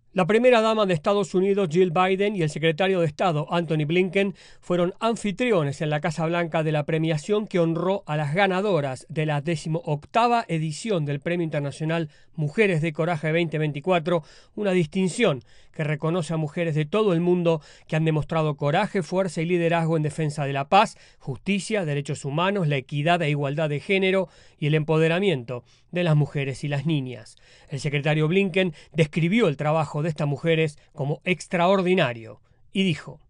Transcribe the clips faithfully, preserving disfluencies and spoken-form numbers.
La primera dama de Estados Unidos, Jill Biden, y el secretario de Estado, Antony Blinken, fueron anfitriones en la Casa Blanca de la premiación que honró a las ganadoras de la decimoctava edición del Premio Internacional Mujeres de Coraje veinte veinticuatro, una distinción que reconoce a mujeres de todo el mundo que han demostrado coraje, fuerza y liderazgo en defensa de la paz, justicia, derechos humanos, la equidad e igualdad de género y el empoderamiento de las mujeres y las niñas. El secretario Blinken describió el trabajo de estas mujeres como extraordinario y dijo: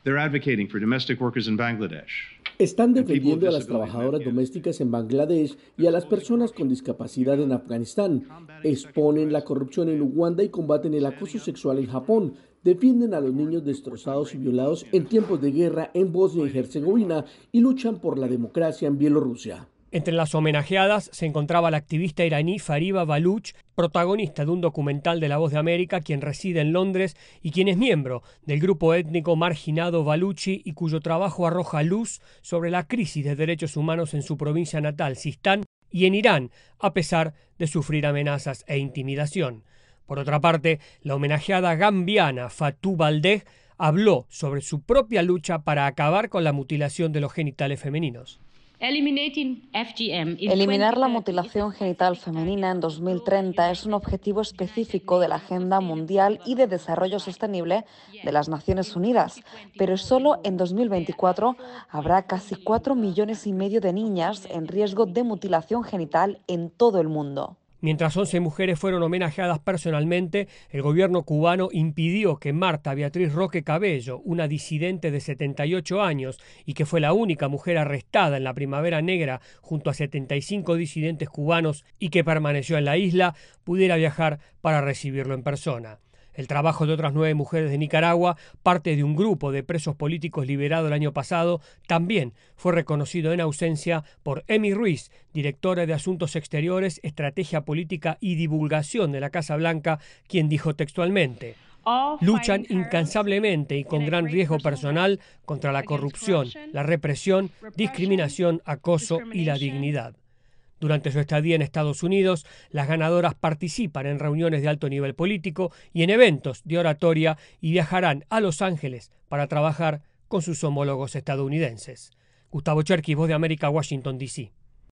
Están defendiendo a las trabajadoras domésticas en Bangladesh y a las personas con discapacidad en Afganistán. Exponen la corrupción en Uganda y combaten el acoso sexual en Japón. Defienden a los niños destrozados y violados en tiempos de guerra en Bosnia y Herzegovina y luchan por la democracia en Bielorrusia. Entre las homenajeadas se encontraba la activista iraní Fariba Baloch, protagonista de un documental de La Voz de América, quien reside en Londres y quien es miembro del grupo étnico marginado Baluchi y cuyo trabajo arroja luz sobre la crisis de derechos humanos en su provincia natal, Sistán, y en Irán, a pesar de sufrir amenazas e intimidación. Por otra parte, la homenajeada gambiana Fatou Baldeh habló sobre su propia lucha para acabar con la mutilación de los genitales femeninos. Eliminar la mutilación genital femenina en dos mil treinta es un objetivo específico de la Agenda Mundial y de Desarrollo Sostenible de las Naciones Unidas, pero solo en dos mil veinticuatro habrá casi cuatro millones y medio de niñas en riesgo de mutilación genital en todo el mundo. Mientras once mujeres fueron homenajeadas personalmente, el gobierno cubano impidió que Marta Beatriz Roque Cabello, una disidente de setenta y ocho años y que fue la única mujer arrestada en la Primavera Negra junto a setenta y cinco disidentes cubanos y que permaneció en la isla, pudiera viajar para recibirlo en persona. El trabajo de otras nueve mujeres de Nicaragua, parte de un grupo de presos políticos liberado el año pasado, también fue reconocido en ausencia por Emi Ruiz, directora de Asuntos Exteriores, Estrategia Política y Divulgación de la Casa Blanca, quien dijo textualmente: luchan incansablemente y con gran riesgo personal contra la corrupción, la represión, discriminación, acoso y la dignidad. Durante su estadía en Estados Unidos, las ganadoras participan en reuniones de alto nivel político y en eventos de oratoria y viajarán a Los Ángeles para trabajar con sus homólogos estadounidenses. Gustavo Cherkis, Voz de América, Washington, D C